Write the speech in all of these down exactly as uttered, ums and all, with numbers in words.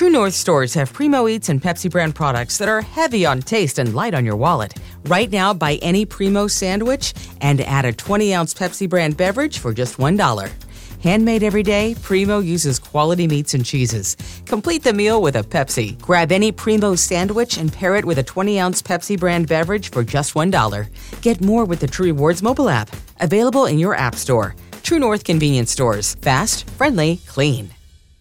True North stores have Primo Eats and Pepsi brand products that are heavy on taste and light on your wallet. Right now, buy any Primo sandwich and add a twenty-ounce Pepsi brand beverage for just one dollar. Handmade every day, Primo uses quality meats and cheeses. Complete the meal with a Pepsi. Grab any Primo sandwich and pair it with a twenty-ounce Pepsi brand beverage for just one dollar. Get more with the True Rewards mobile app. Available in your app store. True North Convenience Stores. Fast, friendly, clean.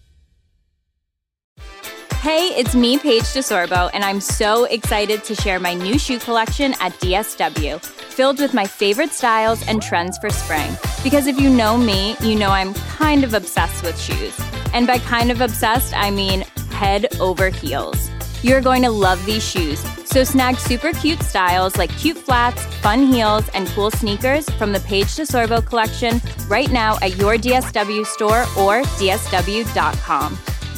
Hey, it's me, Paige DeSorbo, and I'm so excited to share my new shoe collection at D S W, filled with my favorite styles and trends for spring. Because if you know me, you know I'm kind of obsessed with shoes. And by kind of obsessed, I mean head over heels. You're going to love these shoes, so snag super cute styles like cute flats, fun heels, and cool sneakers from the Paige DeSorbo collection right now at your D S W store or D S W dot com.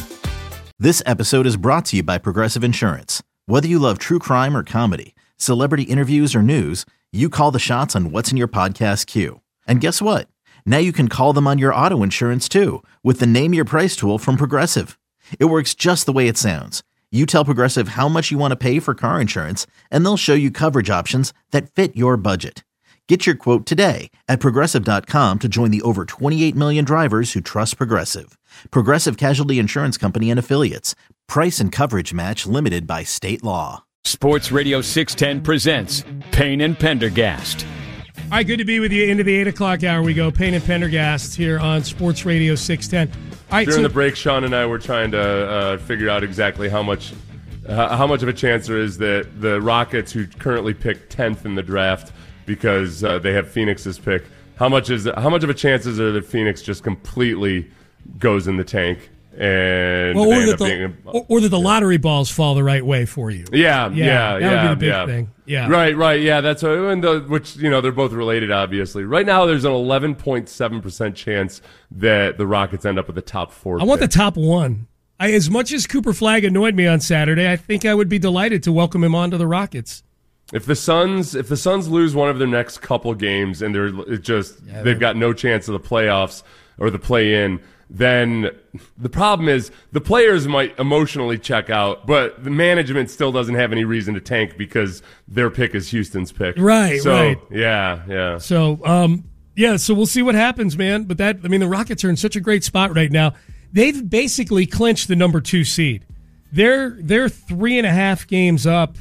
This episode is brought to you by Progressive Insurance. Whether you love true crime or comedy, celebrity interviews or news, you call the shots on what's in your podcast queue. And guess what? Now you can call them on your auto insurance too with the Name Your Price tool from Progressive. It works just the way it sounds. You tell Progressive how much you want to pay for car insurance, and they'll show you coverage options that fit your budget. Get your quote today at Progressive dot com to join the over twenty-eight million drivers who trust Progressive. Progressive Casualty Insurance Company and Affiliates. Price and coverage match limited by state law. Sports Radio six ten presents Payne and Pendergast. All right, good to be with you into the eight o'clock hour. We go Payne and Pendergast here on Sports Radio six ten. All right, During so, the break, Sean and I were trying to uh, figure out exactly how much uh, how much of a chance there is that the Rockets, who currently pick tenth in the draft because uh, they have Phoenix's pick, how much is how much of a chance is there that Phoenix just completely goes in the tank and well, or, that the, being, or, or that the lottery balls fall the right way for you. Yeah, yeah, yeah, that yeah, would be the big yeah. thing. Yeah, right, right, yeah. That's what, and the, which you know they're both related, obviously. Right now, there's an eleven point seven percent chance that the Rockets end up with the top four. I want pick. the top one. I, as much as Cooper Flagg annoyed me on Saturday, I think I would be delighted to welcome him onto the Rockets. If the Suns, if the Suns lose one of their next couple games and they're it just yeah, they've got no chance of the playoffs or the play-in, then the problem is the players might emotionally check out, but the management still doesn't have any reason to tank because their pick is Houston's pick. Right, so, right. Yeah, yeah. So, um, yeah, so we'll see what happens, man. But that, I mean, the Rockets are in such a great spot right now. They've basically clinched the number two seed. They're they're three and a half games up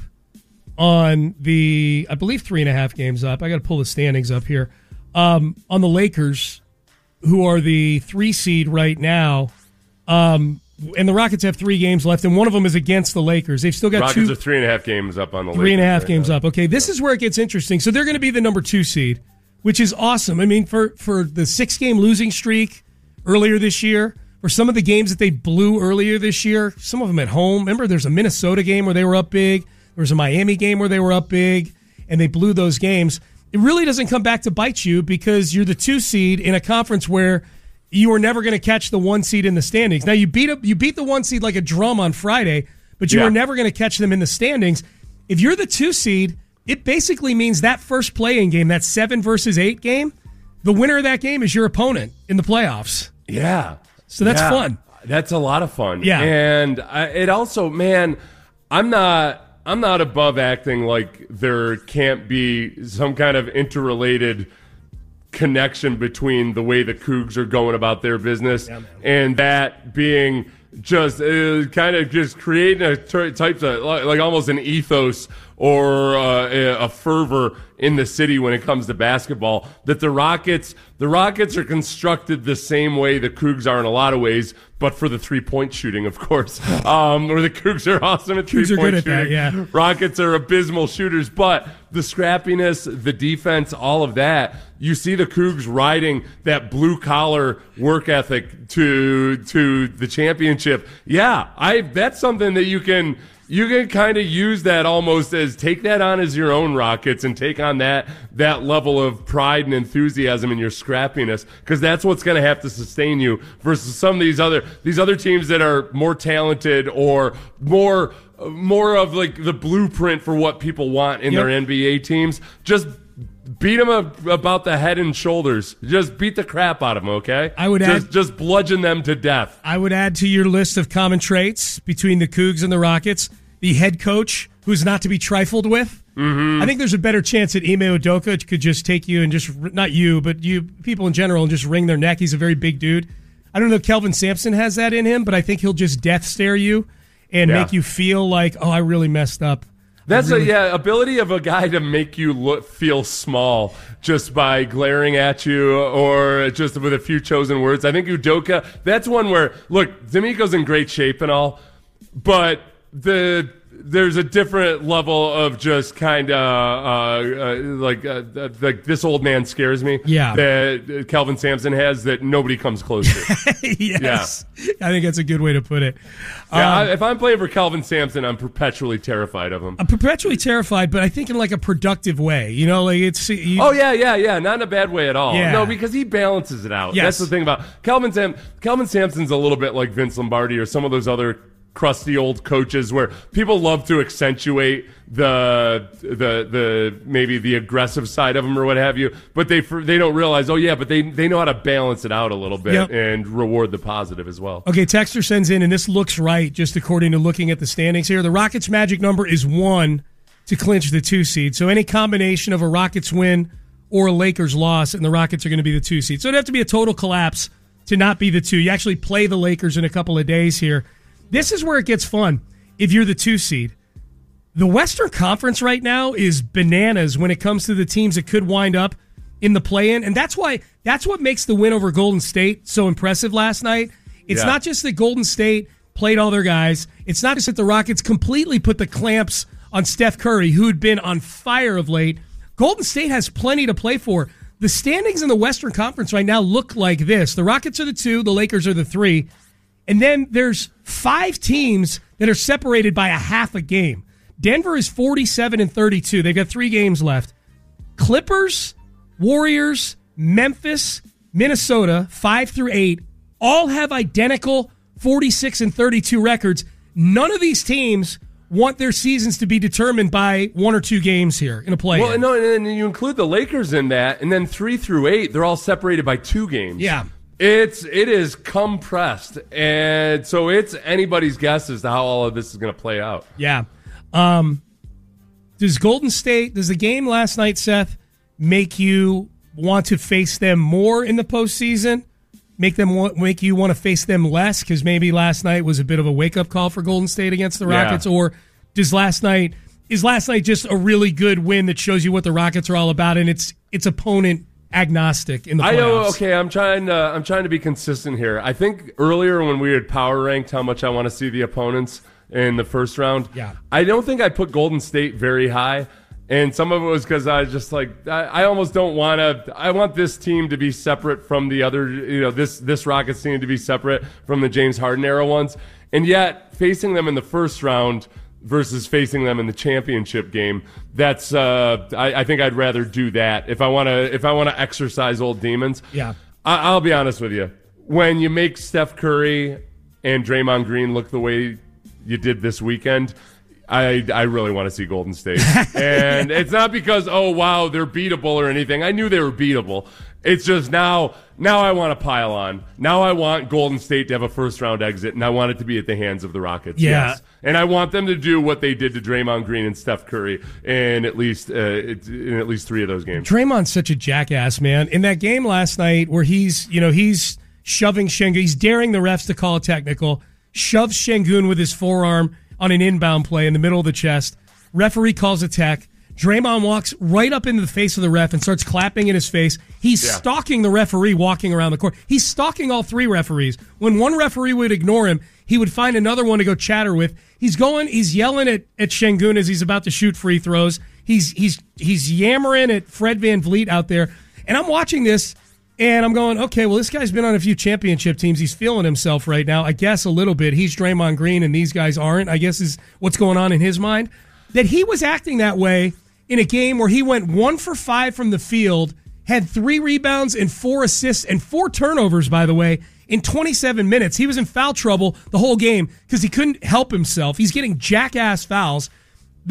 on the, I believe three and a half games up. I got to pull the standings up here. Um, on the Lakers, who are the three seed right now. Um, and the Rockets have three games left, and one of them is against the Lakers. They've still got Rockets two. are three and a half games up on the Three Lakers and a half right games now. up. Okay, this is where it gets interesting. So they're going to be the number two seed, which is awesome. I mean, for, for the six-game losing streak earlier this year, for some of the games that they blew earlier this year, some of them at home. Remember, there's a Minnesota game where they were up big. There was a Miami game where they were up big, and they blew those games. It really doesn't come back to bite you because you're the two seed in a conference where you are never going to catch the one seed in the standings. Now, you beat a, you beat the one seed like a drum on Friday, but you yeah. are never going to catch them in the standings. If you're the two seed, it basically means that first play-in game, that seven versus eight game, the winner of that game is your opponent in the playoffs. Yeah. So that's yeah. fun. That's a lot of fun. Yeah. And I, it also, man, I'm not... I'm not above acting like there can't be some kind of interrelated connection between the way the Cougs are going about their business yeah, and that being just uh, kind of just creating a t- types of like, like almost an ethos or uh, a, a fervor in the city when it comes to basketball that the Rockets the Rockets are constructed the same way the Cougs are in a lot of ways, but for the three-point shooting, of course. Um, where the Cougs are awesome at Cougs three-point are good shooting. at that, yeah. Rockets are abysmal shooters, but the scrappiness, the defense, all of that, you see the Cougs riding that blue-collar work ethic to to the championship. Yeah, I that's something that you can you can kind of use that almost as take that on as your own Rockets and take on that that level of pride and enthusiasm in your scrappiness, because that's what's going to have to sustain you versus some of these other these other teams that are more talented or more more of like the blueprint for what people want in yep. their N B A teams. Just beat him a, about the head and shoulders. Just beat the crap out of him, okay? I would just, add, just bludgeon them to death. I would add to your list of common traits between the Cougs and the Rockets, the head coach, who's not to be trifled with. Mm-hmm. I think there's a better chance that Ime Udoka could just take you and just, not you, but you people in general, and just wring their neck. He's a very big dude. I don't know if Kelvin Sampson has that in him, but I think he'll just death stare you and yeah. make you feel like, oh, I really messed up. That's really- a yeah ability of a guy to make you look feel small just by glaring at you or just with a few chosen words. I think Udoka, that's one where, look, D'Amico's in great shape and all, but the there's a different level of just kind of uh, uh, like uh, like this old man scares me. Yeah, that Kelvin Sampson has that nobody comes close to. Yes, yeah. I think that's a good way to put it. Yeah, um, I, if I'm playing for Kelvin Sampson, I'm perpetually terrified of him. I'm perpetually terrified, but I think in like a productive way. You know, like it's. You, oh yeah, yeah, yeah. Not in a bad way at all. Yeah. No, because he balances it out. Yes. That's the thing about Kelvin Sam. Kelvin Sampson's a little bit like Vince Lombardi or some of those other crusty old coaches where people love to accentuate the the the maybe the aggressive side of them or what have you, but they they don't realize, oh yeah, but they they know how to balance it out a little bit. Yep. And reward the positive as well. Okay, Texter sends in, and this looks right just according to looking at the standings here. The Rockets' magic number is one to clinch the two seed. So any combination of a Rockets win or a Lakers loss, and the Rockets are going to be the two seed. So it'd have to be a total collapse to not be the two. You actually play the Lakers in a couple of days here. This is where it gets fun if you're the two seed. The Western Conference right now is bananas when it comes to the teams that could wind up in the play-in, and that's why that's what makes the win over Golden State so impressive last night. It's yeah. not just that Golden State played all their guys. It's not just that the Rockets completely put the clamps on Steph Curry, who had been on fire of late. Golden State has plenty to play for. The standings in the Western Conference right now look like this. The Rockets are the two, the Lakers are the three. And then there's five teams that are separated by a half a game. Denver is forty-seven and thirty-two. They've got three games left. Clippers, Warriors, Memphis, Minnesota, five through eight, all have identical forty-six and thirty-two records. None of these teams want their seasons to be determined by one or two games here in a play. Well, no, and then you include the Lakers in that, and then three through eight, they're all separated by two games. Yeah. It's it is compressed, and so it's anybody's guess as to how all of this is going to play out. Yeah. Um, does Golden State, does the game last night, Seth, make you want to face them more in the postseason? Make them want, make you want to face them less because maybe last night was a bit of a wake up call for Golden State against the Rockets, yeah. or does last night is last night just a really good win that shows you what the Rockets are all about and its its opponent agnostic in the playoffs? I know. Okay, I'm trying to I'm trying to be consistent here. I think earlier when we had power ranked how much I want to see the opponents in the first round, yeah. I don't think I put Golden State very high, and some of it was because I just like I, I almost don't want to. I want this team to be separate from the other. You know, this this Rockets team to be separate from the James Harden era ones, and yet facing them in the first round versus facing them in the championship game, that's uh, I, I think I'd rather do that if I want to if I want to exercise old demons. Yeah, I, I'll be honest with you. When you make Steph Curry and Draymond Green look the way you did this weekend, I I really want to see Golden State, and it's not because oh wow they're beatable or anything. I knew they were beatable. It's just now, now I want to pile on. Now I want Golden State to have a first-round exit, and I want it to be at the hands of the Rockets. Yeah. Yes. And I want them to do what they did to Draymond Green and Steph Curry in at least uh, in at least three of those games. Draymond's such a jackass, man. In that game last night where he's, you know, he's shoving Şengün, he's daring the refs to call a technical, shoves Şengün with his forearm on an inbound play in the middle of the chest. Referee calls a tech. Draymond walks right up into the face of the ref and starts clapping in his face. He's yeah. stalking the referee walking around the court. He's stalking all three referees. When one referee would ignore him, he would find another one to go chatter with. He's going, he's yelling at, at Şengün as he's about to shoot free throws. He's he's he's yammering at Fred VanVleet out there. And I'm watching this, and I'm going, okay, well, this guy's been on a few championship teams. He's feeling himself right now. I guess a little bit. He's Draymond Green, and these guys aren't, I guess is what's going on in his mind. That he was acting that way in a game where he went one for five from the field, had three rebounds and four assists and four turnovers, by the way, in twenty-seven minutes. He was in foul trouble the whole game because he couldn't help himself. He's getting jackass fouls. That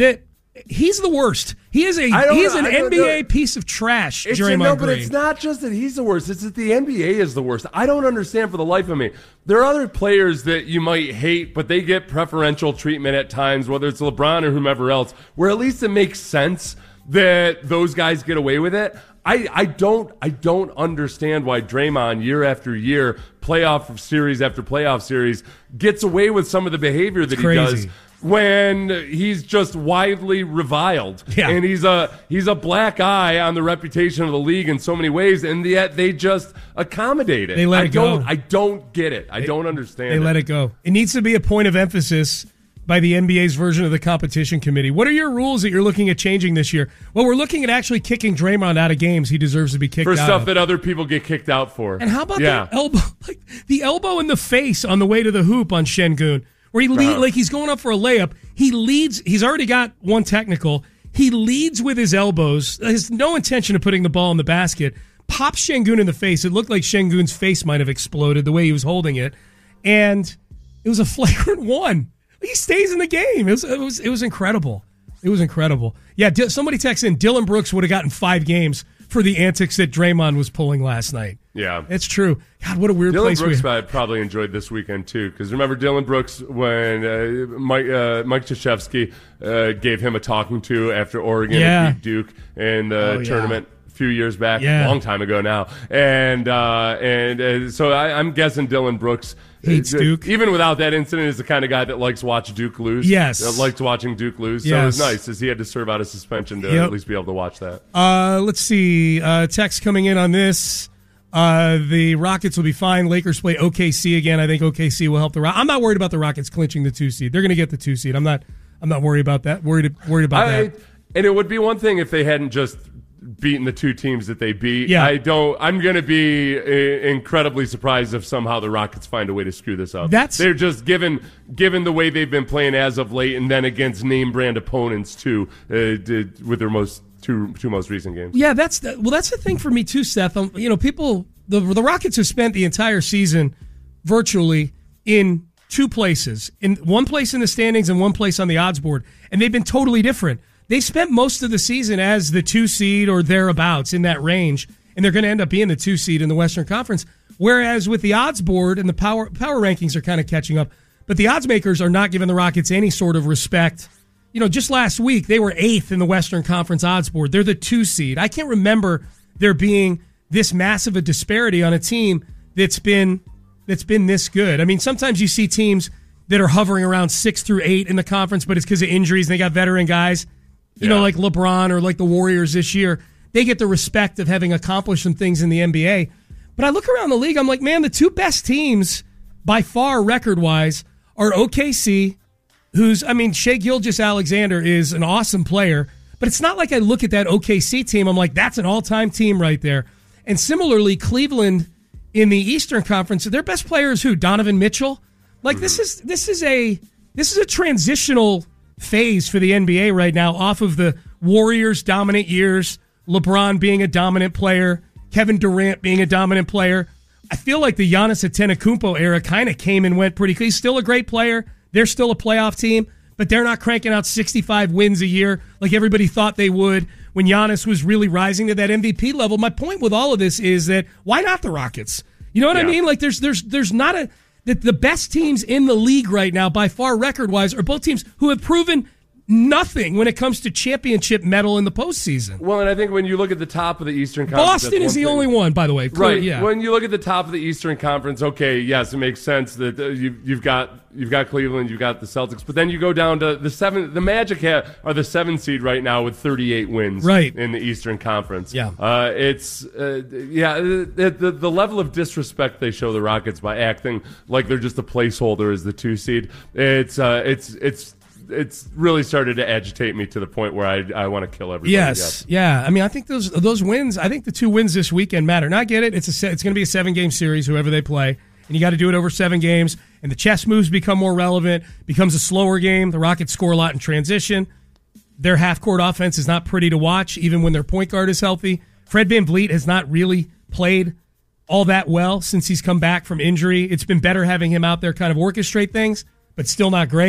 He's the worst. He is a he's an N B A piece of trash, it's, Draymond No, but Green. it's not just that he's the worst. It's that the N B A is the worst. I don't understand for the life of me. There are other players that you might hate, but they get preferential treatment at times, whether it's LeBron or whomever else, where at least it makes sense that those guys get away with it. I, I don't I don't understand why Draymond year after year, playoff series after playoff series, gets away with some of the behavior that he does when he's just widely reviled. Yeah. And he's a he's a black eye on the reputation of the league in so many ways, and yet they just accommodate it. They let I it don't go. I don't get it. I they, don't understand they it. They let it go. It needs to be a point of emphasis by the N B A's version of the competition committee. What are your rules that you're looking at changing this year? Well, we're looking at actually kicking Draymond out of games he deserves to be kicked for out stuff of. that other people get kicked out for. And how about yeah. the elbow, like the elbow in the face on the way to the hoop on Şengün, where he lead, uh-huh. like he's going up for a layup. He leads. He's already got one technical. He leads with his elbows. Has no intention of putting the ball in the basket. Pops Şengün in the face. It looked like Şengün's face might have exploded the way he was holding it, and it was a flagrant one. He stays in the game. It was it was, it was incredible. It was incredible. Yeah, somebody texted in, Dylan Brooks would have gotten five games for the antics that Draymond was pulling last night. Yeah. It's true. God, what a weird Dylan place Brooks we I probably enjoyed this weekend, too, because remember Dylan Brooks when uh, Mike, uh, Mike Krzyzewski uh, gave him a talking to after Oregon yeah. beat Duke in the oh, tournament yeah. a few years back, yeah. a long time ago now. And uh, and uh, so I, I'm guessing Dylan Brooks hates uh, Duke. Even without that incident, is the kind of guy that likes to watch Duke lose. Yes. Uh, likes watching Duke lose. Yes. So it was nice as he had to serve out a suspension to yep. at least be able to watch that. Uh, let's see. Uh, text coming in on this. Uh, the Rockets will be fine. Lakers play O K C again. I think O K C will help the Rockets. I'm not worried about the Rockets clinching the two seed. They're going to get the two seed. I'm not. I'm not worried about that. Worried. Worried about I, that. And it would be one thing if they hadn't just beaten the two teams that they beat. Yeah. I don't. I'm going to be uh, incredibly surprised if somehow the Rockets find a way to screw this up. That's they're just given given the way they've been playing as of late, and then against name brand opponents too, uh, did, with their most two two most recent games. Yeah, that's the, well, that's the thing for me too, Seth. Um, you know, people the the Rockets have spent the entire season virtually in two places, in one place in the standings and one place on the odds board, and they've been totally different. They spent most of the season as the two seed or thereabouts in that range, and they're going to end up being the two seed in the Western Conference. Whereas with the odds board and the power power rankings are kind of catching up, but the odds makers are not giving the Rockets any sort of respect. You know, just last week they were eighth in the Western Conference odds board. They're the two seed. I can't remember there being this massive a disparity on a team that's been that's been this good. I mean, sometimes you see teams that are hovering around six through eight in the conference, but it's because of injuries and they got veteran guys. You Yeah. know, like LeBron or like the Warriors this year, they get the respect of having accomplished some things in the N B A. But I look around the league, I'm like, man, the two best teams by far record-wise are O K C, who's, I mean, Shai Gilgeous-Alexander is an awesome player, but it's not like I look at that O K C team, I'm like, that's an all-time team right there. And similarly, Cleveland in the Eastern Conference, their best player is who? Donovan Mitchell? Like, this is this is a this is a transitional phase for the N B A right now off of the Warriors' dominant years, LeBron being a dominant player, Kevin Durant being a dominant player. I feel like the Giannis Antetokounmpo era kind of came and went pretty quick. He's still a great player. They're still a playoff team, but they're not cranking out sixty-five wins a year like everybody thought they would when Giannis was really rising to that M V P level. My point with all of this is that why not the Rockets? You know what Yeah. I mean? Like there's there's there's not a the, the best teams in the league right now by far record-wise are both teams who have proven nothing when it comes to championship medal in the postseason. Well, and I think when you look at the top of the Eastern Conference, Boston is the thing. only one, by the way. Clear, Right. Yeah. When you look at the top of the Eastern Conference, okay, yes, it makes sense that uh, you, you've got you've got Cleveland, you've got the Celtics, but then you go down to the seven. The Magic ha- are the seven seed right now with thirty-eight wins. Right. In the Eastern Conference. Yeah. Uh, it's uh, yeah the, the the level of disrespect they show the Rockets by acting like they're just a placeholder as the two seed. It's uh, it's it's. It's really started to agitate me to the point where I I want to kill everybody. Yes, up. yeah. I mean, I think those those wins. I think the two wins this weekend matter. And I get it. It's a se- it's going to be a seven game series, whoever they play, and you got to do it over seven games. And the chess moves become more relevant. Becomes a slower game. The Rockets score a lot in transition. Their half court offense is not pretty to watch, even when their point guard is healthy. Fred VanVleet has not really played all that well since he's come back from injury. It's been better having him out there kind of orchestrate things, but still not great.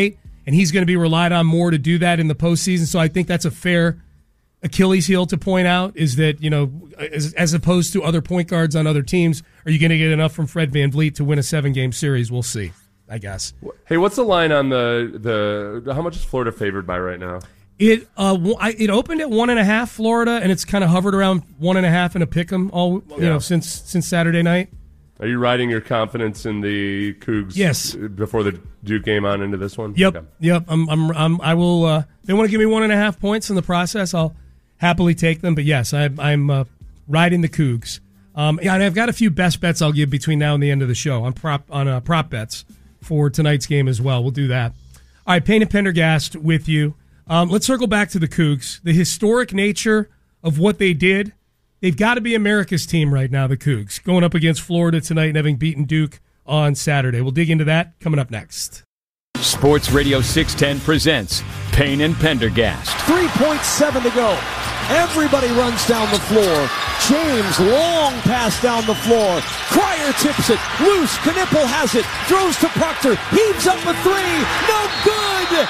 and he's going to be relied on more to do that in the postseason. So I think that's a fair Achilles heel to point out, is that, you know, as, as opposed to other point guards on other teams, are you going to get enough from Fred VanVleet to win a seven-game series? We'll see, I guess. Hey, what's the line on the, the how much is Florida favored by right now? It uh it opened at one and a half, Florida, and it's kind of hovered around one and a half in a pick'em all you yeah. know since since Saturday night. Are you riding your confidence in the Cougs? Yes. Before the Duke game on into this one? Yep. Okay. Yep. I'm, I'm, I'm, I will. Uh, if they want to give me one and a half points in the process, I'll happily take them. But yes, I, I'm uh, riding the Cougs. Um, yeah, and I've got a few best bets I'll give between now and the end of the show on prop on uh, prop bets for tonight's game as well. We'll do that. All right, Payne and Pendergast with you. Um, let's circle back to the Cougs. The historic nature of what they did. They've got to be America's team right now, the Cougs, going up against Florida tonight and having beaten Duke on Saturday. We'll dig into that coming up next. Sports Radio six ten presents Payne and Pendergast. three point seven to go. Everybody runs down the floor. James, long pass down the floor. Cryer tips it. Loose. Knipple has it. Throws to Proctor. Heaves up a three. No good.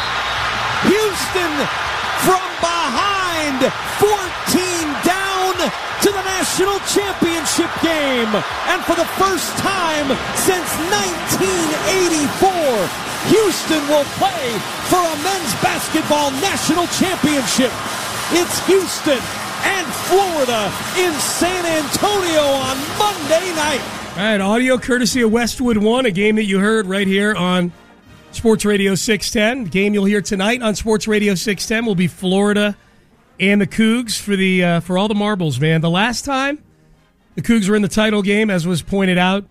Houston from behind. fourteen down to the national championship game. And for the first time since nineteen eighty-four, Houston will play for a men's basketball national championship. It's Houston and Florida in San Antonio on Monday night. All right, audio courtesy of Westwood One, a game that you heard right here on Sports Radio six ten. The game you'll hear tonight on Sports Radio six ten will be Florida and the Cougs for the uh, for all the marbles, man. The last time the Cougs were in the title game, as was pointed out,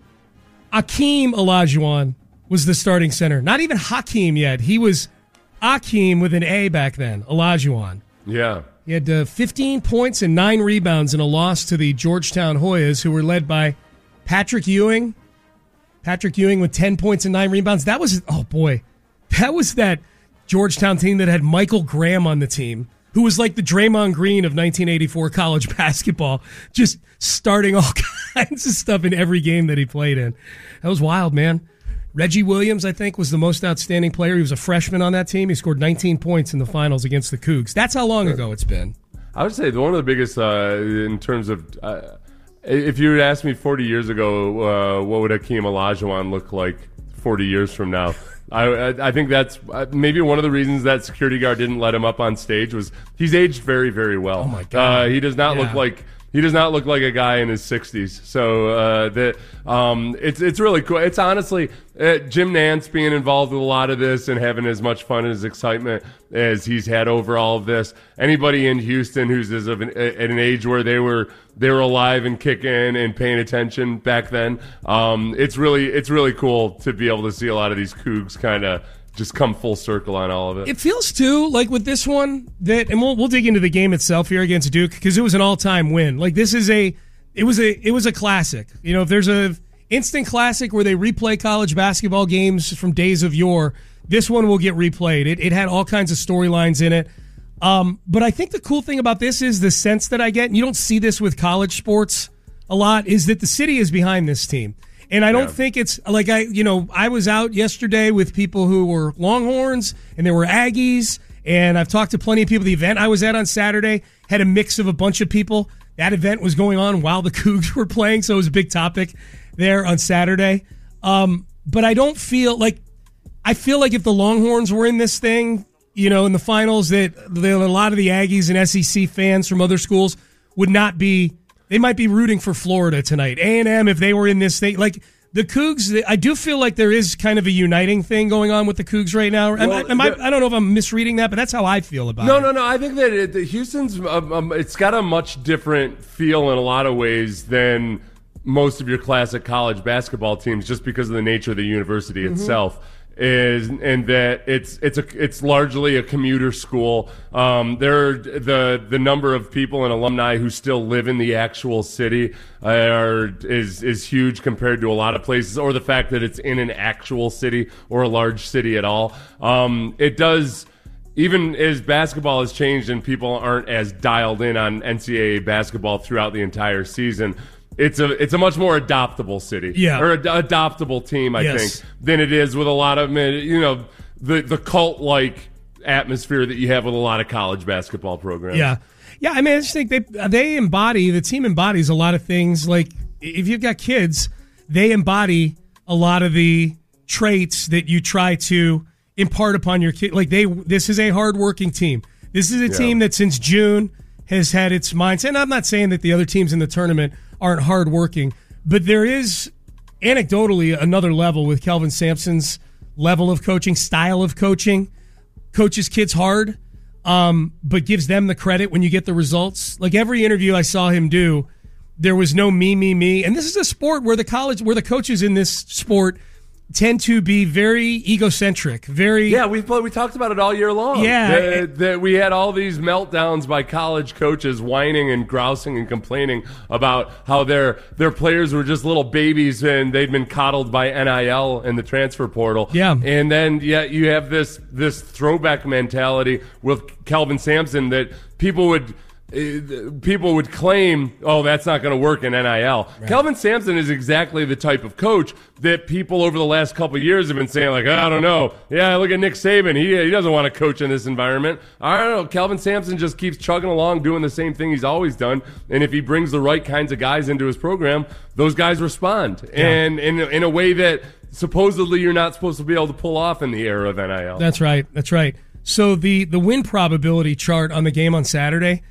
Akeem Olajuwon was the starting center. Not even Hakeem yet. He was Akeem with an A back then, Olajuwon. Yeah. He had uh, fifteen points and nine rebounds in a loss to the Georgetown Hoyas, who were led by Patrick Ewing. Patrick Ewing with ten points and nine rebounds. That was, oh boy, that was that Georgetown team that had Michael Graham on the team, who was like the Draymond Green of nineteen eighty-four college basketball, just starting all kinds of stuff in every game that he played in. That was wild, man. Reggie Williams, I think, was the most outstanding player. He was a freshman on that team. He scored nineteen points in the finals against the Cougs. That's how long ago it's been. I would say one of the biggest uh, in terms of uh, if you had asked me forty years ago, uh, what would Akeem Olajuwon look like forty years from now? I, I think that's maybe one of the reasons that security guard didn't let him up on stage was he's aged very, very well. Oh my God. Uh, he does not yeah. look like he does not look like a guy in his sixties. So uh, that um, it's it's really cool. It's honestly uh, Jim Nantz being involved with a lot of this and having as much fun and as excitement as he's had over all of this. Anybody in Houston who's as of an, at an age where they were they were alive and kicking and paying attention back then, um, it's really it's really cool to be able to see a lot of these Cougs kind of just come full circle on all of it. It feels, too, like with this one, that, and we'll we'll dig into the game itself here against Duke, because it was an all-time win. Like, this is a, it was a, it was a classic. You know, if there's a instant classic where they replay college basketball games from days of yore, this one will get replayed. It, it had all kinds of storylines in it. Um, but I think the cool thing about this is the sense that I get, and you don't see this with college sports a lot, is that the city is behind this team. And I don't yeah. think it's like I, you know, I was out yesterday with people who were Longhorns and there were Aggies, and I've talked to plenty of people. The event I was at on Saturday had a mix of a bunch of people. That event was going on while the Cougs were playing, so it was a big topic there on Saturday. Um, but I don't feel like I feel like if the Longhorns were in this thing, you know, in the finals, that a lot of the Aggies and S E C fans from other schools would not be. They might be rooting for Florida tonight. A and M, if they were in this thing. Like, the Cougs, I do feel like there is kind of a uniting thing going on with the Cougs right now. Well, am I, am I, I don't know if I'm misreading that, but that's how I feel about no, it. No, no, no. I think that it, Houston's, um, um, it's got a much different feel in a lot of ways than most of your classic college basketball teams, just because of the nature of the university mm-hmm. itself. Is and that it's it's a it's largely a commuter school. Um, there the the number of people and alumni who still live in the actual city are is is huge compared to a lot of places, or the fact that it's in an actual city or a large city at all. Um, it does. Even as basketball has changed and people aren't as dialed in on N C double A basketball throughout the entire season, It's a it's a much more adoptable city, yeah. or ad- adoptable team, I yes. think, than it is with a lot of, you know, the the cult-like atmosphere that you have with a lot of college basketball programs. Yeah. Yeah, I mean, I just think they they embody, the team embodies a lot of things. Like, if you've got kids, they embody a lot of the traits that you try to impart upon your kid. Like, they, this is a hardworking team. This is a yeah. team that since June has had its mindset. And I'm not saying that the other teams in the tournament aren't hardworking, but there is anecdotally another level with Kelvin Sampson's level of coaching, style of coaching. Coaches kids hard. Um, but gives them the credit when you get the results. Like every interview I saw him do, there was no me, me, me. And this is a sport where the college, where the coaches in this sport tend to be very egocentric, very yeah. We we talked about it all year long. Yeah, that, that we had all these meltdowns by college coaches whining and grousing and complaining about how their their players were just little babies and they'd been coddled by N I L and the transfer portal. Yeah, and then yeah, you have this this throwback mentality with Kelvin Sampson that people would. People would claim, oh, that's not going to work in N I L. Right. Kelvin Sampson is exactly the type of coach that people over the last couple of years have been saying, like, I don't know. Yeah, look at Nick Saban. He he doesn't want to coach in this environment. I don't know. Kelvin Sampson just keeps chugging along doing the same thing he's always done. And if he brings the right kinds of guys into his program, those guys respond. Yeah. And in, in a way that supposedly you're not supposed to be able to pull off in the era of N I L. That's right. That's right. So the, the win probability chart on the game on Saturday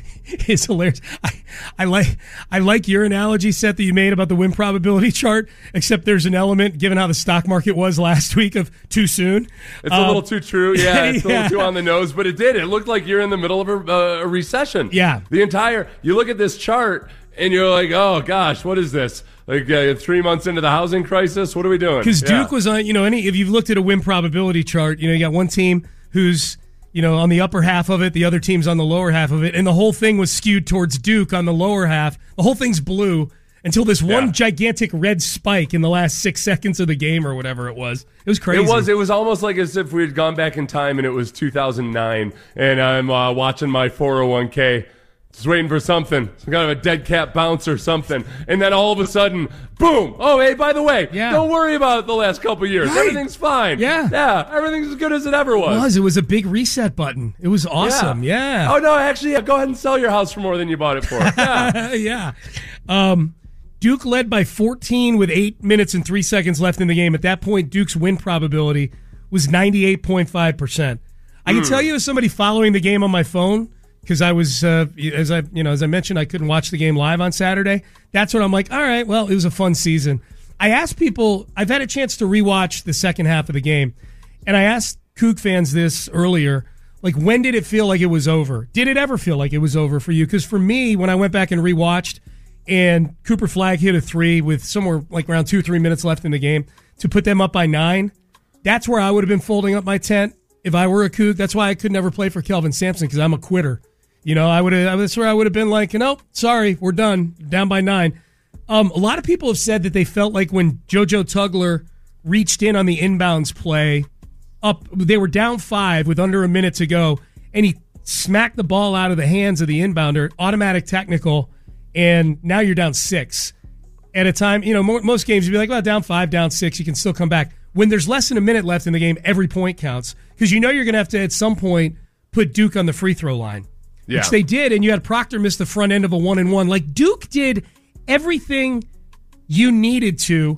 is hilarious. I, I like I like your analogy, Seth, that you made about the win probability chart, except there's an element, given how the stock market was last week, of too soon. It's um, a little too true. Yeah, it's yeah. a little too on the nose, but it did. It looked like you're in the middle of a, uh, a recession. Yeah. The entire, you look at this chart, and you're like, oh, gosh, what is this? Like uh, three months into the housing crisis? What are we doing? Because yeah. Duke was on, you know, any if you've looked at a win probability chart, you know, you got one team who's, you know, on the upper half of it, the other team's on the lower half of it, and the whole thing was skewed towards Duke on the lower half. The whole thing's blue until this one yeah. gigantic red spike in the last six seconds of the game or whatever it was. It was crazy. It was. It was almost like as if we had gone back in time and it was two thousand nine, and I'm uh, watching my four oh one k. Just waiting for something, some kind of a dead cat bounce or something. And then all of a sudden, boom. Oh, hey, by the way, yeah. don't worry about the last couple of years. Right. Everything's fine. Yeah. Yeah, everything's as good as it ever was. It was. It was a big reset button. It was awesome. Yeah. yeah. Oh, no, actually, yeah, go ahead and sell your house for more than you bought it for. Yeah. yeah. Um, Duke led by fourteen with eight minutes and three seconds left in the game. At that point, Duke's win probability was ninety-eight point five percent. I can mm. tell you as somebody following the game on my phone, because I was, uh, as I, you know, as I mentioned, I couldn't watch the game live on Saturday. That's when I'm like, all right, well, it was a fun season. I asked people, I've had a chance to rewatch the second half of the game, and I asked Coug fans this earlier, like, when did it feel like it was over? Did it ever feel like it was over for you? Because for me, when I went back and rewatched, and Cooper Flagg hit a three with somewhere like around two, three minutes left in the game to put them up by nine, that's where I would have been folding up my tent if I were a Coug. That's why I could never play for Kelvin Sampson, because I'm a quitter. You know, I would have. That's where I would have been like, you know, sorry, we're done, down by nine. Um, a lot of people have said that they felt like when JoJo Tugler reached in on the inbounds play, up, they were down five with under a minute to go, and he smacked the ball out of the hands of the inbounder, automatic technical, and now you're down six at a time. You know, mo- most games you'd be like, well, down five, down six, you can still come back. When there's less than a minute left in the game, every point counts, because you know you're going to have to at some point put Duke on the free throw line. Yeah. Which they did, and you had Proctor miss the front end of a one and one. Like, Duke did everything you needed to,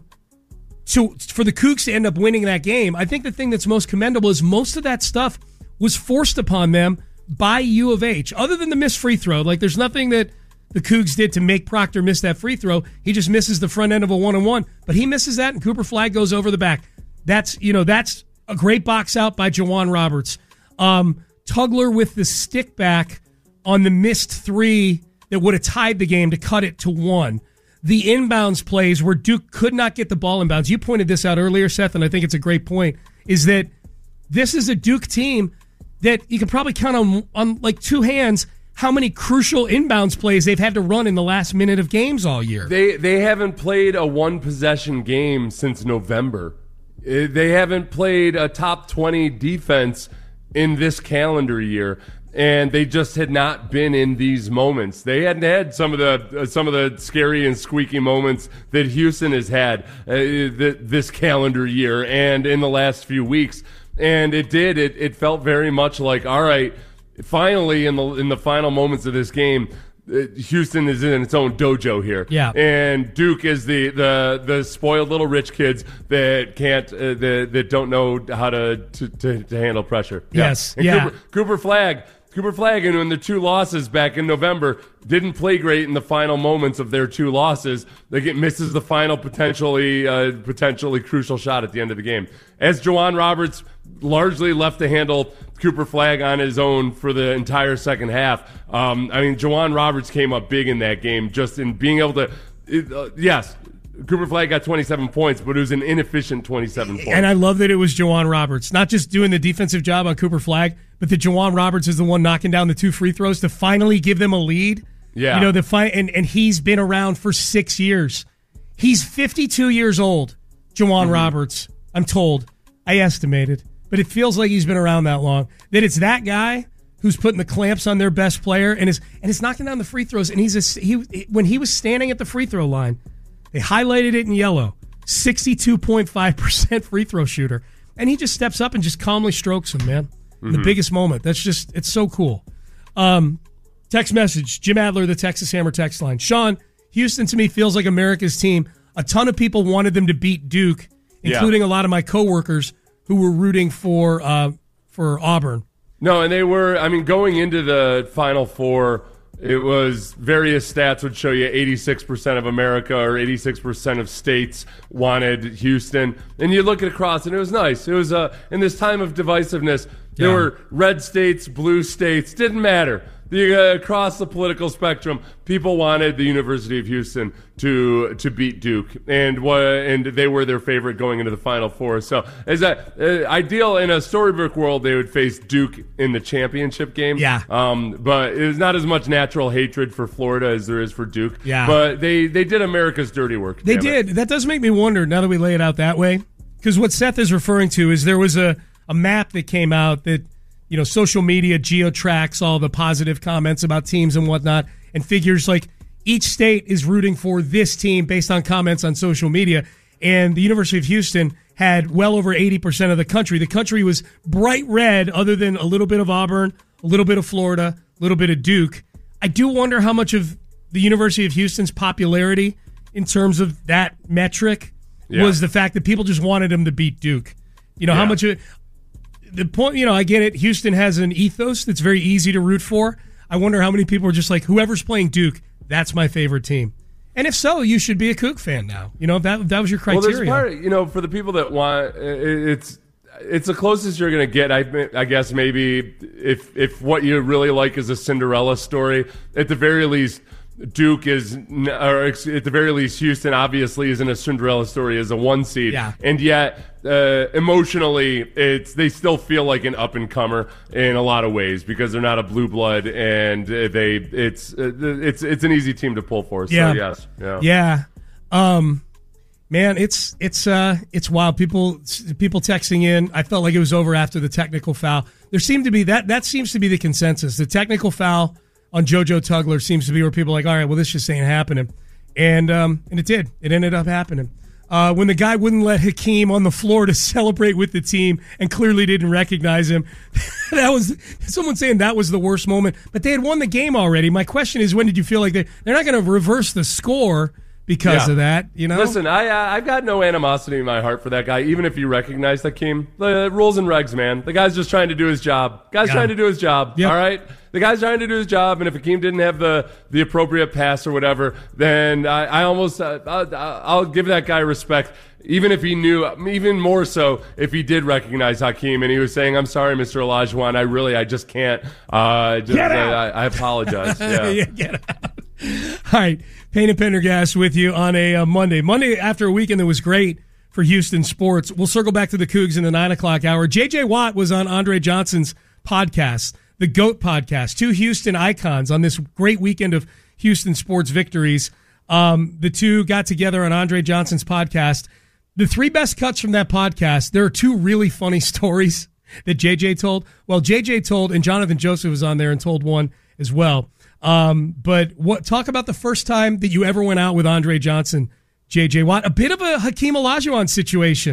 to for the Cougs to end up winning that game. I think the thing that's most commendable is most of that stuff was forced upon them by U of H. Other than the missed free throw, like there's nothing that the Cougs did to make Proctor miss that free throw. He just misses the front end of a one and one, but he misses that, and Cooper Flagg goes over the back. That's you know that's a great box out by Jawan Roberts. Um, Tugler with the stick back on the missed three that would have tied the game to cut it to one. The inbounds plays where Duke could not get the ball inbounds. You pointed this out earlier, Seth, and I think it's a great point, is that this is a Duke team that you can probably count on, on like two hands how many crucial inbounds plays they've had to run in the last minute of games all year. They they haven't played a one-possession game since November. They haven't played a top twenty defense in this calendar year. And they just had not been in these moments. They hadn't had some of the uh, some of the scary and squeaky moments that Houston has had uh, th- this calendar year and in the last few weeks. and it did. It it felt very much like, all right, finally in the in the final moments of this game, Houston is in its own dojo here. Yeah. And Duke is the, the, the spoiled little rich kids that can't uh, that, that don't know how to to, to, to handle pressure. Yeah. Yes. And yeah. Cooper, Cooper Flagg. Cooper Flagg, and when the two losses back in November, didn't play great in the final moments of their two losses. They get misses the final potentially uh, potentially crucial shot at the end of the game. As J'Wan Roberts largely left to handle Cooper Flagg on his own for the entire second half. Um, I mean, J'Wan Roberts came up big in that game, just in being able to. It, uh, yes. Cooper Flagg got twenty-seven points, but it was an inefficient twenty-seven points. And I love that it was J'Wan Roberts, not just doing the defensive job on Cooper Flagg, but that J'Wan Roberts is the one knocking down the two free throws to finally give them a lead. Yeah. You know, the fi- and, and he's been around for six years. He's fifty-two years old, J'Wan mm-hmm. Roberts, I'm told. I estimated. But it feels like he's been around that long. That it's that guy who's putting the clamps on their best player and is and is knocking down the free throws. And he's a, he when he was standing at the free throw line, they highlighted it in yellow. sixty-two point five percent free throw shooter. And he just steps up and just calmly strokes him, man. Mm-hmm. The biggest moment. That's just, it's so cool. Um, text message, Jim Adler, the Texas Hammer text line. Sean, Houston to me feels like America's team. A ton of people wanted them to beat Duke, including yeah. a lot of my coworkers who were rooting for uh, for Auburn. No, and they were, I mean, going into the Final Four, it was various stats would show you eighty-six percent of America or eighty-six percent of states wanted Houston. And you look at across, and it was nice. It was, uh, in this time of divisiveness, there Yeah. were red states, blue states, didn't matter. The, uh, across the political spectrum, people wanted the University of Houston to to beat Duke, and what and they were their favorite going into the Final Four. So, is that uh, ideal in a storybook world? They would face Duke in the championship game. Yeah. Um, but there's not as much natural hatred for Florida as there is for Duke. Yeah. But they they did America's dirty work. They damn did. it. That does make me wonder. Now that we lay it out that way, because what Seth is referring to is there was a a map that came out that. You know, social media geo-tracks all the positive comments about teams and whatnot, and figures like each state is rooting for this team based on comments on social media. And the University of Houston had well over eighty percent of the country. The country was bright red, other than a little bit of Auburn, a little bit of Florida, a little bit of Duke. I do wonder how much of the University of Houston's popularity in terms of that metric Yeah. was the fact that people just wanted them to beat Duke. You know, Yeah. how much of it. The point, you know, I get it. Houston has an ethos that's very easy to root for. I wonder how many people are just like, whoever's playing Duke, that's my favorite team. And if so, you should be a Coug fan now. You know, if that, if that was your criteria. Well, there's part, you know, for the people that want, it's it's the closest you're going to get. I, I guess maybe if if what you really like is a Cinderella story, at the very least, Duke is, or at the very least, Houston obviously isn't a Cinderella story as a one seed, Yeah. and yet uh, emotionally, it's they still feel like an up and comer in a lot of ways because they're not a blue blood, and they it's it's it's an easy team to pull for. So Yeah. yes, yeah, Yeah. Um, man, it's it's uh it's wild. People people texting in. I felt like it was over after the technical foul. There seemed to be that that seems to be the consensus. The technical foul on JoJo Tugler seems to be where people are like, all right, well, this just ain't happening. And um, and it did. It ended up happening. Uh, when the guy wouldn't let Hakeem on the floor to celebrate with the team and clearly didn't recognize him, that was someone saying that was the worst moment. But they had won the game already. My question is, when did you feel like they, they're not going to reverse the score because Yeah. of that? You know? Listen, I uh, I've got no animosity in my heart for that guy, even if you recognize Hakeem. The rules and regs, man. The guy's just trying to do his job. Guy's Yeah. trying to do his job. Yep. All right. The guy's trying to do his job, and if Hakeem didn't have the, the appropriate pass or whatever, then I, I almost uh, I'll, I'll give that guy respect, even if he knew, even more so if he did recognize Hakeem and he was saying, "I'm sorry, Mister Olajuwon, I really, I just can't. Uh, just, Get out. I, I apologize." Yeah. Yeah, get out. All right, Payne and Pendergast with you on a uh, Monday. Monday after a weekend that was great for Houston sports. We'll circle back to the Cougs in the nine o'clock hour. J J Watt was on Andre Johnson's podcast, the GOAT podcast. Two Houston icons on this great weekend of Houston sports victories. Um, the two got together on Andre Johnson's podcast. The three best cuts from that podcast, there are two really funny stories that J J told. Well, J J told, and Jonathan Joseph was on there and told one as well. Um, but what talk about the first time that you ever went out with Andre Johnson, J J Watt? A bit of a Hakeem Olajuwon situation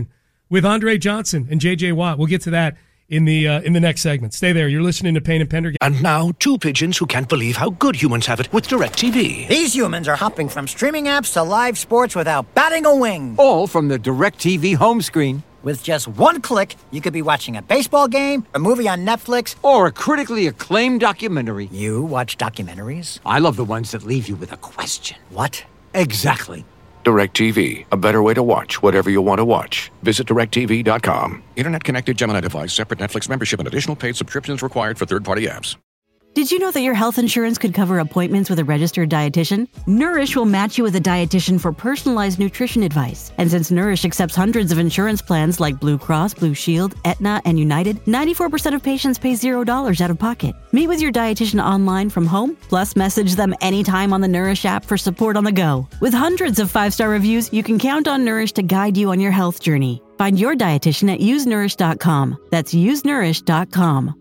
with Andre Johnson and J J Watt. We'll get to that in the uh, in the next segment. Stay there. You're listening to Payne and Pendergast. And now, two pigeons who can't believe how good humans have it with DirecTV. These humans are hopping from streaming apps to live sports without batting a wing. All from the DirecTV home screen. With just one click, you could be watching a baseball game, a movie on Netflix, or a critically acclaimed documentary. You watch documentaries? I love the ones that leave you with a question. What? Exactly. DirecTV, a better way to watch whatever you want to watch. Visit direct T V dot com. Internet-connected Gemini device, separate Netflix membership, and additional paid subscriptions required for third-party apps. Did you know that your health insurance could cover appointments with a registered dietitian? Nourish will match you with a dietitian for personalized nutrition advice. And since Nourish accepts hundreds of insurance plans like Blue Cross, Blue Shield, Aetna, and United, ninety-four percent of patients pay zero dollars out of pocket. Meet with your dietitian online from home, plus message them anytime on the Nourish app for support on the go. With hundreds of five-star reviews, you can count on Nourish to guide you on your health journey. Find your dietitian at use nourish dot com. That's use nourish dot com.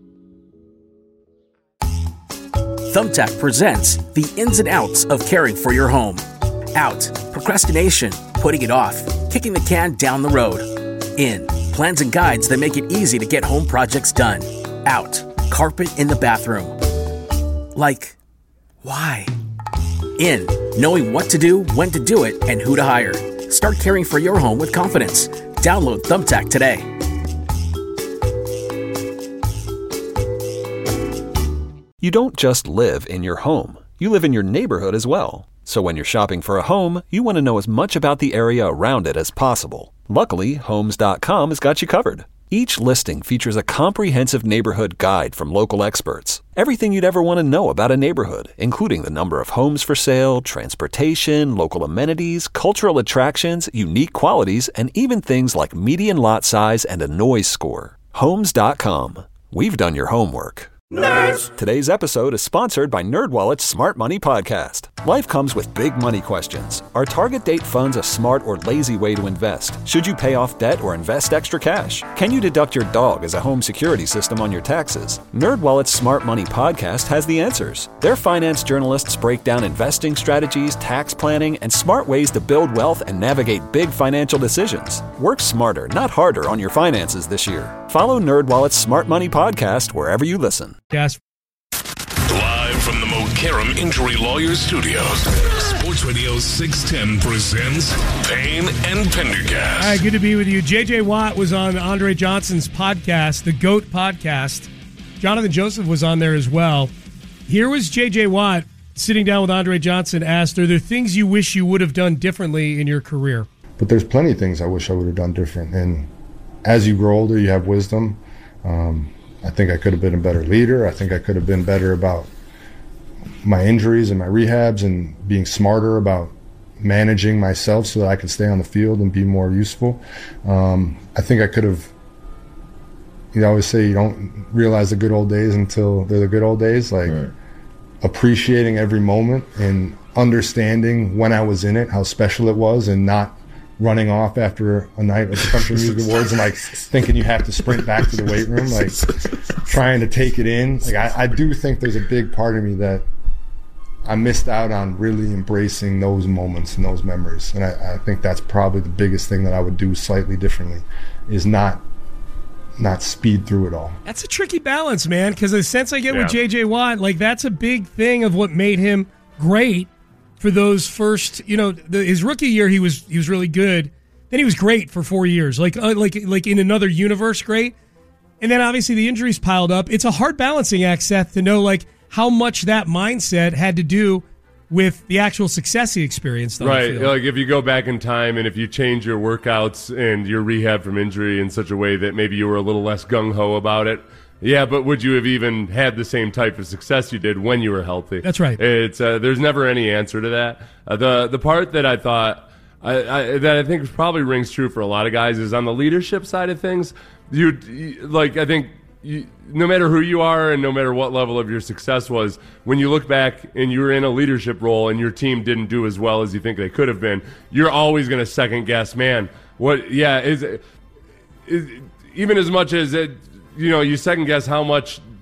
Thumbtack presents the ins and outs of caring for your home. Out, procrastination, putting it off, kicking the can down the road. In, plans and guides that make it easy to get home projects done. Out, carpet in the bathroom. Like, why? In, knowing what to do, when to do it, and who to hire. Start caring for your home with confidence. Download Thumbtack today. You don't just live in your home. You live in your neighborhood as well. So when you're shopping for a home, you want to know as much about the area around it as possible. Luckily, Homes dot com has got you covered. Each listing features a comprehensive neighborhood guide from local experts. Everything you'd ever want to know about a neighborhood, including the number of homes for sale, transportation, local amenities, cultural attractions, unique qualities, and even things like median lot size and a noise score. Homes dot com. We've done your homework. Nerds! Today's episode is sponsored by NerdWallet's Smart Money Podcast. Life comes with big money questions. Are target date funds a smart or lazy way to invest? Should you pay off debt or invest extra cash? Can you deduct your dog as a home security system on your taxes? NerdWallet's Smart Money Podcast has the answers. Their finance journalists break down investing strategies, tax planning, and smart ways to build wealth and navigate big financial decisions. Work smarter, not harder on your finances this year. Follow NerdWallet's Smart Money Podcast wherever you listen. Yes. Live from the Mokaram Injury Lawyers Studios, Sports Radio six ten presents Payne and Pendergast. All right, good to be with you. J J Watt was on Andre Johnson's podcast, the GOAT podcast. Jonathan Joseph was on there as well. Here was J J Watt sitting down with Andre Johnson, asked, are there things you wish you would have done differently in your career? But there's plenty of things I wish I would have done different. And as you grow older, you have wisdom. Um, I think I could have been a better leader. I think I could have been better about my injuries and my rehabs and being smarter about managing myself so that I could stay on the field and be more useful. Um, I think I could have, you always say you don't realize the good old days until they're the good old days, like right. appreciating every moment and understanding when I was in it, how special it was, and not running off after a night of the Country Music Awards and like thinking you have to sprint back to the weight room, like trying to take it in. Like I, I do think there's a big part of me that I missed out on really embracing those moments and those memories. And I, I think that's probably the biggest thing that I would do slightly differently, is not not speed through it all. That's a tricky balance, man, because the sense I get Yeah. with J J Watt, like that's a big thing of what made him great. For those first, you know, the, his rookie year, he was he was really good. Then he was great for four years, like uh, like like in another universe, great. And then obviously the injuries piled up. It's a hard balancing act, Seth, to know like how much that mindset had to do with the actual success he experienced. On Right, the field. like if you go back in time and if you change your workouts and your rehab from injury in such a way that maybe you were a little less gung ho about it. Yeah, but would you have even had the same type of success you did when you were healthy? That's right. It's uh, there's never any answer to that. Uh, the the part that I thought I, I, that I think probably rings true for a lot of guys is on the leadership side of things. You, you like I think you, no matter who you are and no matter what level of your success was, when you look back and you were in a leadership role and your team didn't do as well as you think they could have been, you're always going to second guess. Man, what? Yeah, is, is even as much as it. You know, you second guess how much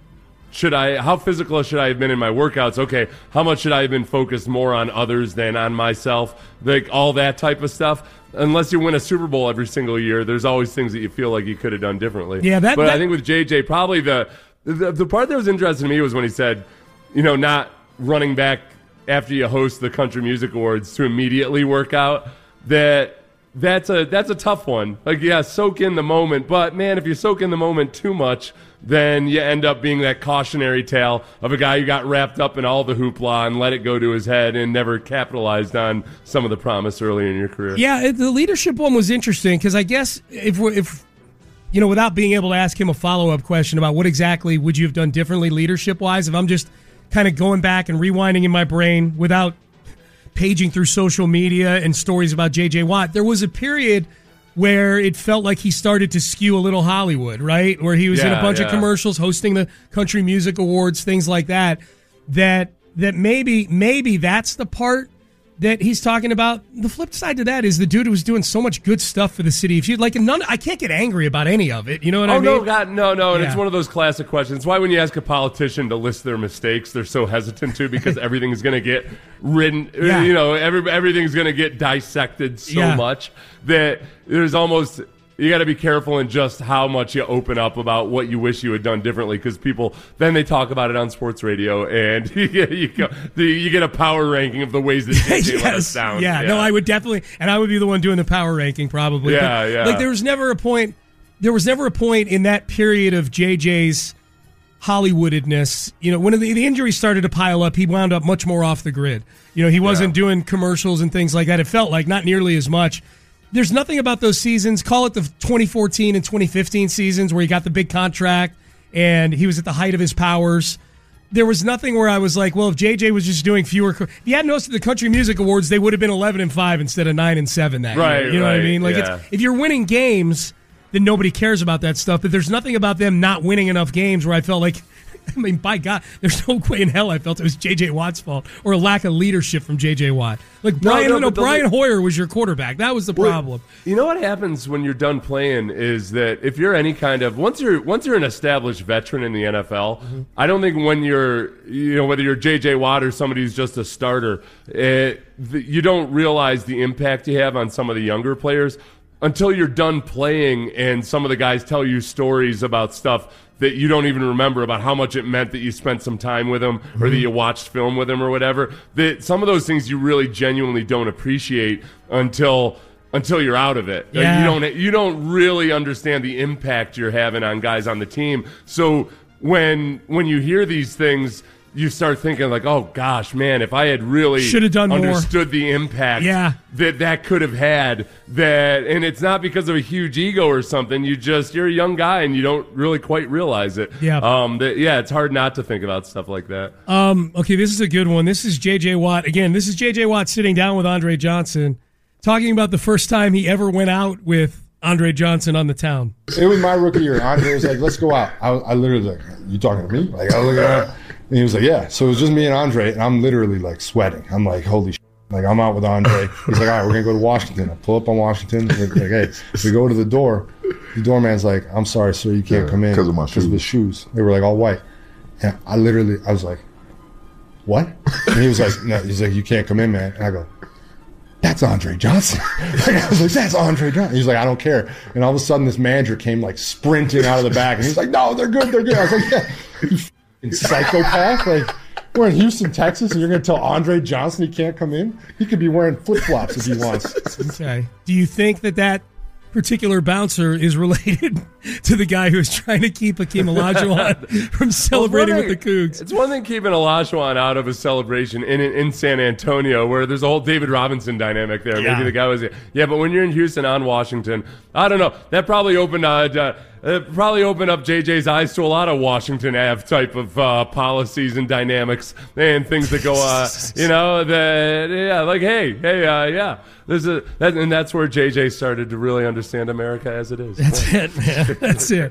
should I, how physical should I have been in my workouts? Okay, how much should I have been focused more on others than on myself? Like all that type of stuff. Unless you win a Super Bowl every single year, there's always things that you feel like you could have done differently. Yeah, that, but that, I think with J J, probably the, the the part that was interesting to me was when he said, you know, not running back after you host the Country Music Awards to immediately work out. That that's a that's a tough one. Like, yeah, soak in the moment, but man, if you soak in the moment too much, then you end up being that cautionary tale of a guy who got wrapped up in all the hoopla and let it go to his head and never capitalized on some of the promise early in your career. Yeah, it, the leadership one was interesting because I guess if we're, if you know, without being able to ask him a follow up question about what exactly would you have done differently leadership wise, if I'm just kind of going back and rewinding in my brain without paging through social media and stories about J J. Watt, there was a period where it felt like he started to skew a little Hollywood, right? Where he was yeah, in a bunch yeah. of commercials, hosting the Country Music Awards, things like that. That that maybe maybe that's the part that he's talking about. The flip side to that is the dude who was doing so much good stuff for the city. If you like, none, I can't get angry about any of it. You know what oh, I mean? Oh no, God, no, no. And yeah. it's one of those classic questions. It's why when you ask a politician to list their mistakes, they're so hesitant to because everything is going to get written. Yeah. You know, every, everything's going to get dissected so yeah. much that there's almost. You got to be careful in just how much you open up about what you wish you had done differently, because people then they talk about it on sports radio, and you get, you, go, you get a power ranking of the ways that J J yes. let us sound. Yeah, yeah, no, I would definitely, and I would be the one doing the power ranking probably. Yeah, but, yeah. Like there was never a point. There was never a point in that period of J J's Hollywoodedness. You know, when the, the injuries started to pile up, he wound up much more off the grid. You know, he wasn't yeah. doing commercials and things like that. It felt like not nearly as much. There's nothing about those seasons, call it the twenty fourteen and twenty fifteen seasons where he got the big contract and he was at the height of his powers. There was nothing where I was like, well, if J J was just doing fewer, if he hadn't hosted the Country Music Awards, they would have been eleven and five instead of nine and seven that right, year. You know right, what I mean? Like, yeah. it's, if you're winning games, then nobody cares about that stuff. But there's nothing about them not winning enough games where I felt like, I mean, by God, there's no way in hell I felt it was J J. Watt's fault or a lack of leadership from J J. Watt. Like Brian, no, no, no Brian le- Hoyer was your quarterback. That was the well, problem. You know what happens when you're done playing is that if you're any kind of once you're once you're an established veteran in the N F L, mm-hmm. I don't think when you're you know whether you're J J. Watt or somebody who's just a starter, it, the, you don't realize the impact you have on some of the younger players until you're done playing and some of the guys tell you stories about stuff that you don't even remember about how much it meant that you spent some time with him or that you watched film with him or whatever. That some of those things you really genuinely don't appreciate until until you're out of it. Yeah. Like you don't you don't really understand the impact you're having on guys on the team. So when when you hear these things, you start thinking like, oh gosh, man, if I had really should have done understood more. the impact yeah. that that could have had, that, and it's not because of a huge ego or something. You just you're a young guy and you don't really quite realize it. Yeah, um, that, yeah, it's hard not to think about stuff like that. Um, okay, this is a good one. This is J J. Watt again. This is J J. Watt sitting down with Andre Johnson, talking about the first time he ever went out with Andre Johnson on the town. It was my rookie year. Andre was like, "Let's go out." I, I literally was like, "You talking to me?" Like I was like, uh, and he was like, "Yeah." So it was just me and Andre, and I'm literally like sweating. I'm like, "Holy shit!" Like I'm out with Andre. He's like, "All right, we're gonna go to Washington." I pull up on Washington. We're like, "Hey," we go to the door. The doorman's like, "I'm sorry, sir, you can't yeah, come in because of my shoes." Of the shoes. They were like all white, and I literally, I was like, "What?" And he was like, "No," he's like, "You can't come in, man." And I go, "That's Andre Johnson." Like, I was like, "That's Andre Johnson." He's like, "I don't care." And all of a sudden, this manager came like sprinting out of the back, and he's like, "No, they're good, they're good." I was like, "Yeah, you f***ing psychopath!" Like, we're in Houston, Texas, and you're going to tell Andre Johnson he can't come in? He could be wearing flip flops if he wants. Okay. Do you think that that particular bouncer is related to the guy who is trying to keep Hakeem Olajuwon from celebrating well, thing, with the Cougs? It's one thing keeping Olajuwon out of a celebration in in San Antonio, where there's a whole David Robinson dynamic there. Yeah. Maybe the guy was yeah, but when you're in Houston on Washington, I don't know. That probably opened uh, uh, uh, probably opened up J J's eyes to a lot of Washington Ave type of uh, policies and dynamics and things that go, uh, you know, that yeah, like hey, hey, uh, yeah. There's a that, and that's where J J started to really understand America as it is. That's yeah. it, man. That's it.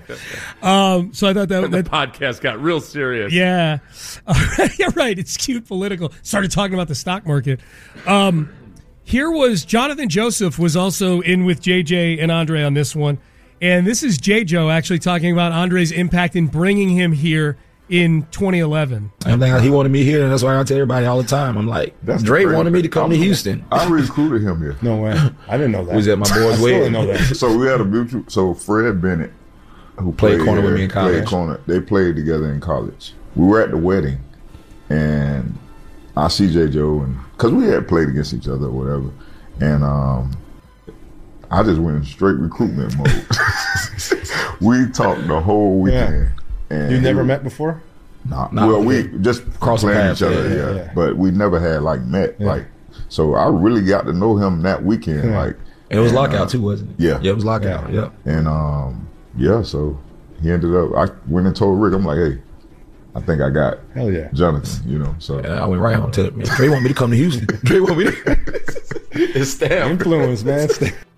Um, so I thought that, and that the podcast got real serious. Yeah, uh, yeah, right. It's cute political. Started talking about the stock market. Um, here was Jonathan Joseph was also in with J J and Andre on this one, and this is J Joe actually talking about Andre's impact in bringing him here in twenty eleven. I think he wanted me here, and that's why I tell everybody all the time. I'm like, That's Dre the wanted me to come to Houston. I recruited him here. No way. I didn't know that. Was at my boy's I still wedding. didn't know that. So we had a mutual. So Fred Bennett, who Played played, corner with here, me in college. played corner. They played together in college. We were at the wedding, and I see J. Joe, and because we had played against each other or whatever, and um, I just went in straight recruitment mode. We talked the whole weekend. And You never he- met before? Nah, Nah, well, we we just crossing playing paths, each other, yeah, yeah, yeah, yeah. But we never had like met, Yeah. like. So I really got to know him that weekend, Yeah. like. And it was and, lockout uh, too, wasn't it? Yeah, Yeah, it was lockout. Yeah. Yep. and um, yeah. So he ended up. I went and told Rick. I'm like, hey, I think I got Hell yeah. Jonathan. You know, so And I went right home to him. Man, Dre want me to come to Houston. Dre want me to. It's stamped. Influence, man.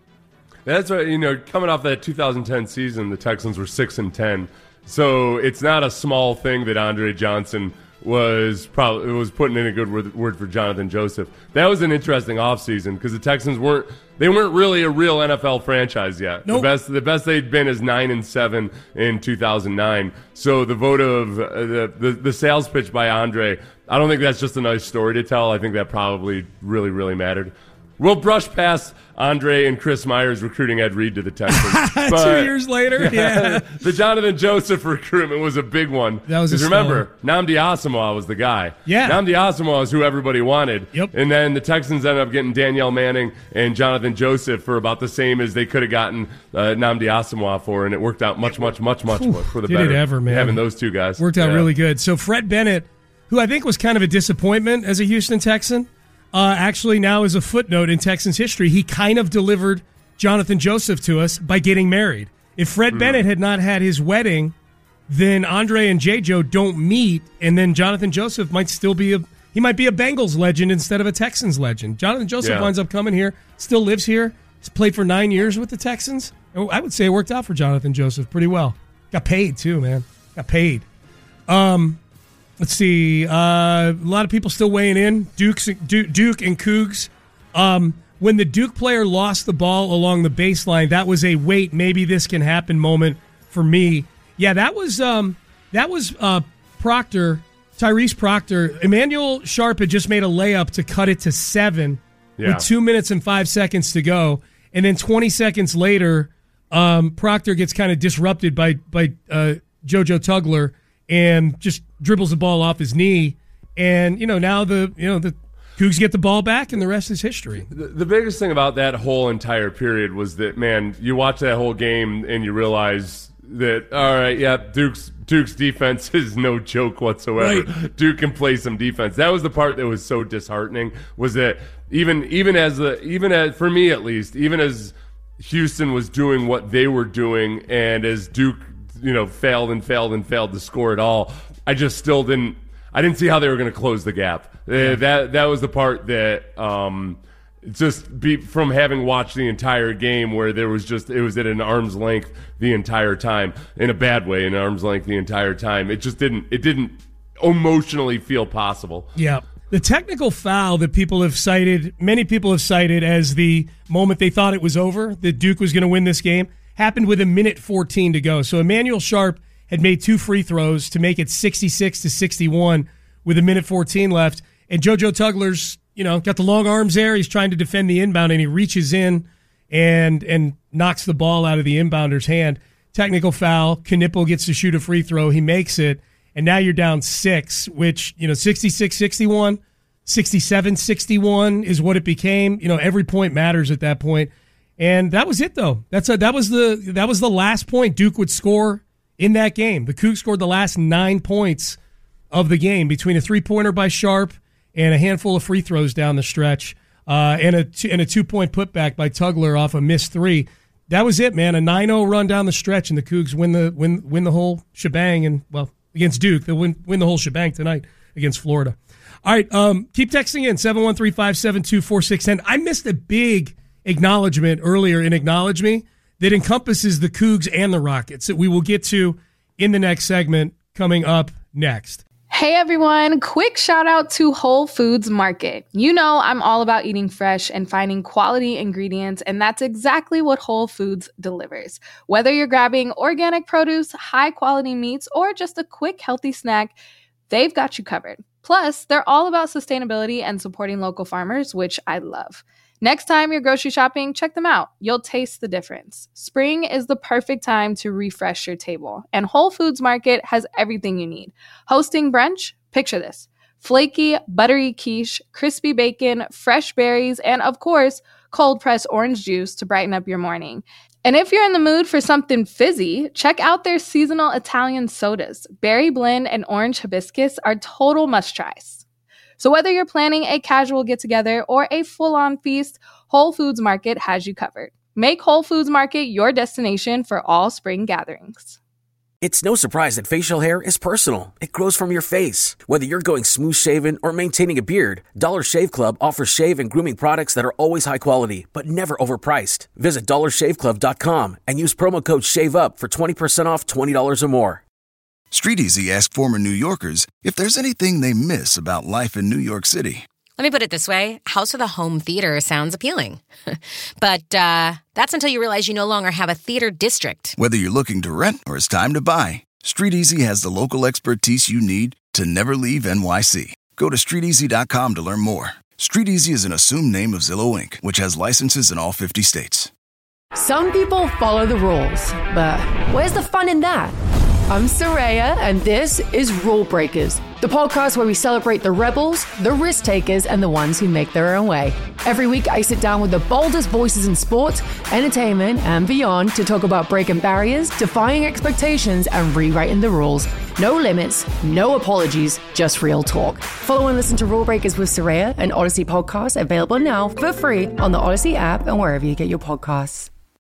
That's what, you know, coming off that two thousand ten season, the Texans were six and ten. So it's not a small thing that Andre Johnson was probably was putting in a good word, word for Jonathan Joseph. That was an interesting offseason because the Texans weren't they weren't really a real N F L franchise yet. Nope. The best the best they'd been is nine and seven in two thousand nine. So the vote of uh, the, the the sales pitch by Andre, I don't think that's just a nice story to tell. I think that probably really really mattered. We'll brush past Andre and Chris Myers recruiting Ed Reed to the Texans. Two But- years later, yeah. the Jonathan Joseph recruitment was a big one. That was a 'Cause remember, Nnamdi Asomugha was the guy. Yeah. Nnamdi Asomugha is who everybody wanted. Yep. And then the Texans ended up getting Danielle Manning and Jonathan Joseph for about the same as they could have gotten uh, Nnamdi Asomugha for, and it worked out much, much, much, much Whew, for the did better. it ever, man. Having those two guys. Worked out Yeah. really good. So Fred Bennett, who I think was kind of a disappointment as a Houston Texan, uh, actually now is a footnote in Texans history. He kind of delivered Jonathan Joseph to us by getting married. If Fred Hmm. Bennett had not had his wedding, then Andre and J. Joe don't meet, and then Jonathan Joseph might still be a he might be a Bengals legend instead of a Texans legend. Jonathan Joseph Yeah. winds up coming here, still lives here. He's played for nine years with the Texans. I would say it worked out for Jonathan Joseph pretty well. Got paid too, man. Got paid. Um, let's see. Uh, a lot of people still weighing in. Duke's, Duke, Duke and Cougs. Um, when the Duke player lost the ball along the baseline, that was a wait, maybe this can happen moment for me. Yeah, that was um, that was uh, Proctor, Tyrese Proctor. Emmanuel Sharp had just made a layup to cut it to seven Yeah. with two minutes and five seconds to go, and then twenty seconds later, um, Proctor gets kind of disrupted by by uh, JoJo Tugler and just dribbles the ball off his knee, and you know now the you know the Cougs get the ball back, and the rest is history. The, the biggest thing about that whole entire period was that, man, you watch that whole game and you realize that, all right, yeah, Duke's Duke's defense is no joke whatsoever. Right. Duke can play some defense. That was the part that was so disheartening, was that even even as the even as for me at least, even as Houston was doing what they were doing, and as Duke, you know, failed and failed and failed to score at all, I just still didn't. I didn't see how they were going to close the gap. Uh, that that was the part that um, just be, from having watched the entire game, where there was just it was at an arm's length the entire time, in a bad way, an arm's length the entire time. It just didn't it didn't emotionally feel possible. Yeah. The technical foul that people have cited, many people have cited as the moment they thought it was over, that Duke was going to win this game, happened with a minute fourteen to go. So Emmanuel Sharp had made two free throws to make it sixty-six to sixty-one with a minute fourteen left. And JoJo Tugler's, you know, got the long arms there. He's trying to defend the inbound, and he reaches in and and knocks the ball out of the inbounder's hand. Technical foul. Knipple gets to shoot a free throw. He makes it. And now you're down six, which, you know, sixty-six sixty-one, sixty-seven sixty-one is what it became. You know, every point matters at that point. And that was it, though. That's a, that was the that was the last point Duke would score in that game. The Cougs scored the last nine points of the game between a three-pointer by Sharp and a handful of free throws down the stretch, uh, and a two, and a two-point putback by Tugler off a missed three. That was it, man. A nine oh run down the stretch, and the Cougs win the win win the whole shebang. And well, against Duke, they'll win win the whole shebang tonight against Florida. All right, um, keep texting in seven one three, five seven two, four six one zero. I missed a big acknowledgement earlier in Acknowledge Me that encompasses the Cougs and the Rockets that we will get to in the next segment coming up next. Hey everyone, quick shout out to Whole Foods Market. You know I'm all about eating fresh and finding quality ingredients, and that's exactly what Whole Foods delivers. Whether you're grabbing organic produce, high quality meats, or just a quick healthy snack, they've got you covered. Plus, they're all about sustainability and supporting local farmers, which I love. Next time you're grocery shopping, check them out. You'll taste the difference. Spring is the perfect time to refresh your table, and Whole Foods Market has everything you need. Hosting brunch? Picture this. Flaky, buttery quiche, crispy bacon, fresh berries, and of course, cold-pressed orange juice to brighten up your morning. And if you're in the mood for something fizzy, check out their seasonal Italian sodas. Berry blend and orange hibiscus are total must-tries. So whether you're planning a casual get-together or a full-on feast, Whole Foods Market has you covered. Make Whole Foods Market your destination for all spring gatherings. It's no surprise that facial hair is personal. It grows from your face. Whether you're going smooth-shaven or maintaining a beard, Dollar Shave Club offers shave and grooming products that are always high quality, but never overpriced. Visit dollar shave club dot com and use promo code SHAVEUP for twenty percent off twenty dollars or more. StreetEasy asked former New Yorkers if there's anything they miss about life in New York City. Let me put it this way. House with a home theater sounds appealing. But uh, that's until you realize you no longer have a theater district. Whether you're looking to rent or it's time to buy, StreetEasy has the local expertise you need to never leave N Y C. Go to street easy dot com to learn more. StreetEasy is an assumed name of Zillow Incorporated, which has licenses in all fifty states. Some people follow the rules, but where's the fun in that? I'm Soraya, and this is Rule Breakers, the podcast where we celebrate the rebels, the risk takers, and the ones who make their own way. Every week, I sit down with the boldest voices in sports, entertainment, and beyond to talk about breaking barriers, defying expectations, and rewriting the rules. No limits, no apologies, just real talk. Follow and listen to Rule Breakers with Soraya, an Odyssey podcast available now for free on the Odyssey app and wherever you get your podcasts.